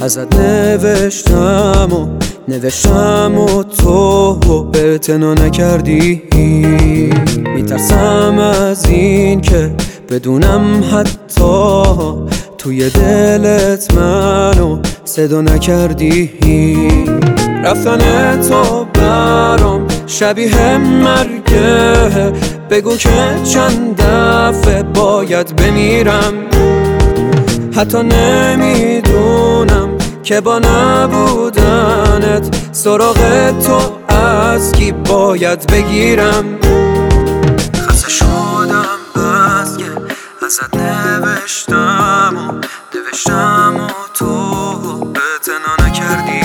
ازت نوشتم و تو اعتنا نکردی. میترسم از این که بدونم حتی توی دلت منو صدا نکردی. رفتن تو برام شبیه مرگه، بگو که چند دفعه باید بمیرم. حتی نمیدونم که با نبودنت سراغ تو از کی باید بگیرم. خسته شدم بس که ازت نوشتم و تو اعتنا نکردی.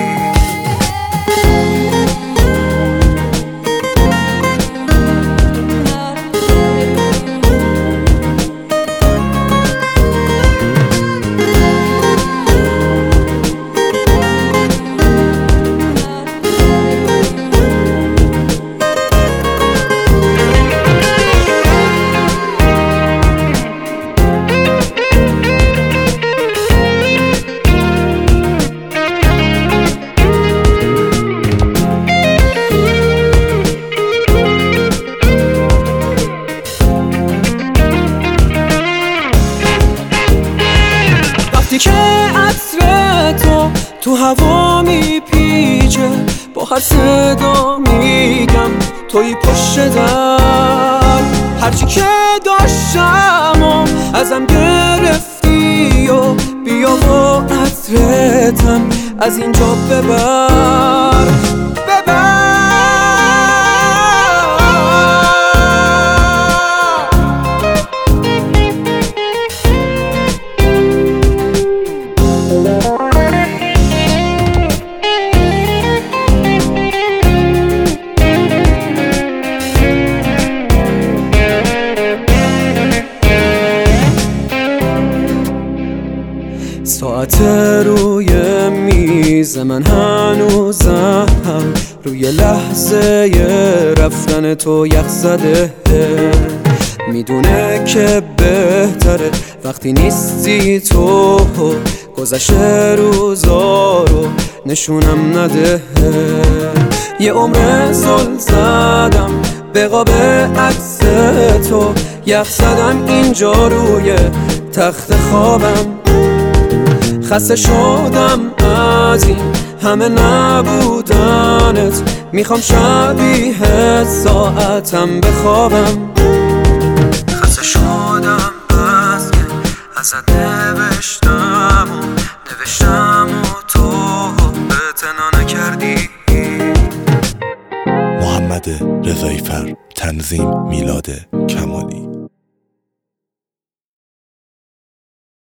وقتی که عطر تو هوا میپیچه، با هر صدا میگم توی پشت در. هرچی که داشتم و ازم گرفتی و بیا و عطرتم از اینجا ببر. ساعت روی میز من هنوزم روی لحظه رفتن تو یخ زده. میدونه که بهتره وقتی نیستی تو، گذشته روزا رو نشونم نده. یه عمر زل زدم به قاب عکس تو، یخ زدم اینجا روی تخت خوابم. خسته شدم از این همه نبودنت، میخوام شبیه ساعتم بخوابم. خسته شدم از که ازت نوشتم و تو اعتنا نکردی. محمد رضایی فر، تنظیم میلاد کمالی.